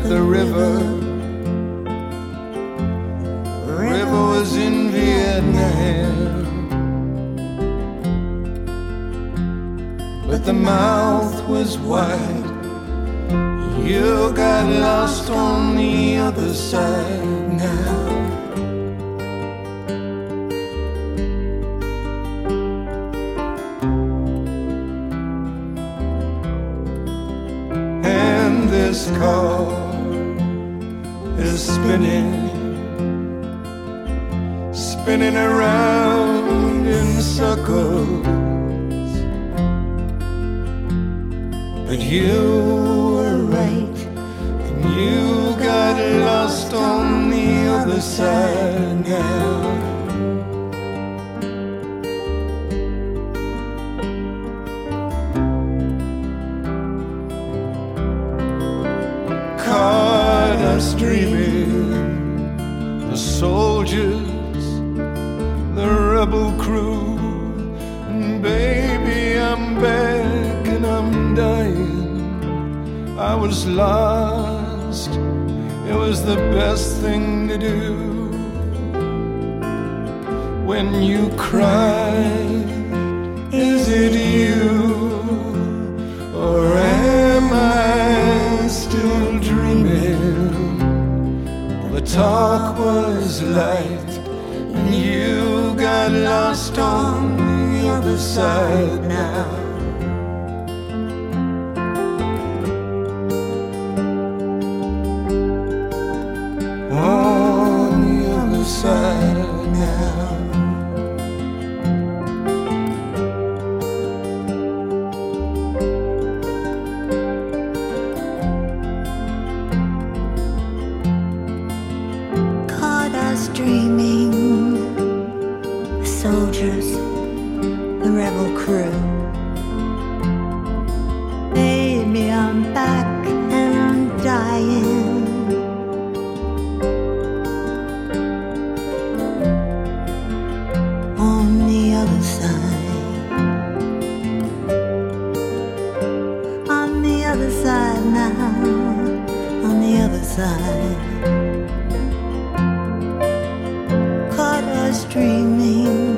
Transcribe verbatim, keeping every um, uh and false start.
the river. The river was in Vietnam, but the mouth was wide. You got lost on the other side now. And this car is spinning, spinning around in circles. But you were right, and you got lost on the other side now. Caught us dreaming, the soldiers, the rebel crew, and baby, I'm back and I'm dying. I was lost, it was the best thing to do. When you cried, is it you, or am I still dreaming? The talk was light, and you got lost on the other side now. On the other side now. Caught us dreaming, the soldiers, the rebel crew. Baby, I'm back and I'm dying. On the other side, on the other side now, on the other side. Caught us dreaming.